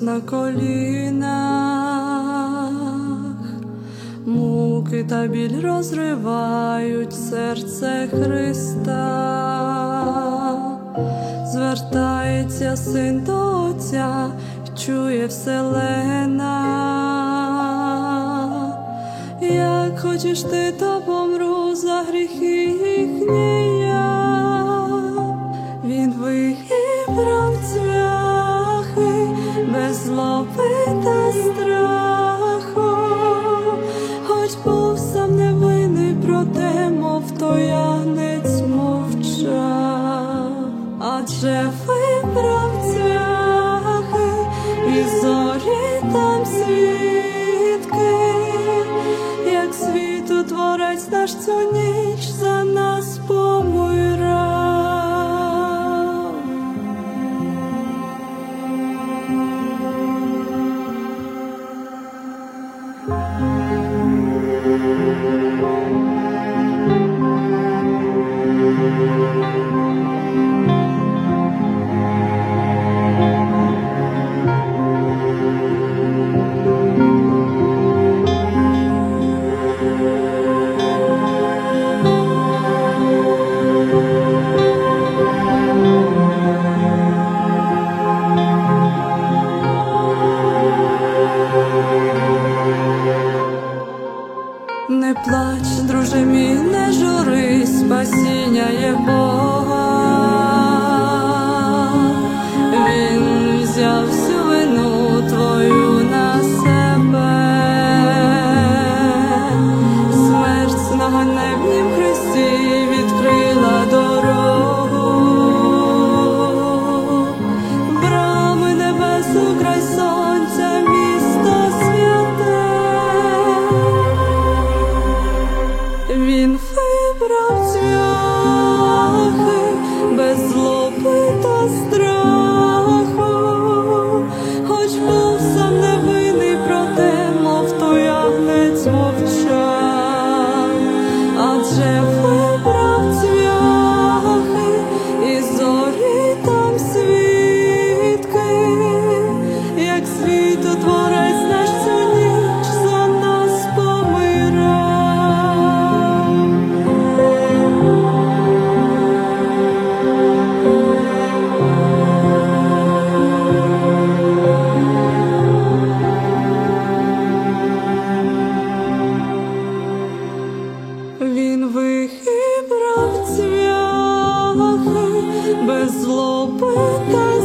на колінах, муки та біль розривають серце Христа. Звертається син до Отця, чує вселена: як хочеш ти, то помру за гріхи їхні я. Він вибрав цвяхи без злоби та страху, хоч був сам невинний, проте мов той ягнець мовчав. Адже вибрав цвяхи, і зорі там свідки, як світу Творець наш цю ніч за нас помирав. Не плач, друже мій, не журись, спасіння є в Бога. Він взяв всю вину твою на себе. Смерть на ганебнім хресті відкрила дорогу. Брами небес у край сонця, місто святе. Він вибрав цвяхи без злоби та страху, хоч був сам невинний, проте мов той ягнець мовчав. Адже вибрав цвяхи, і зорі там свідки, як світу Творець наш цю ніч за нас помирав. Він вибрав цвяхи без злоби та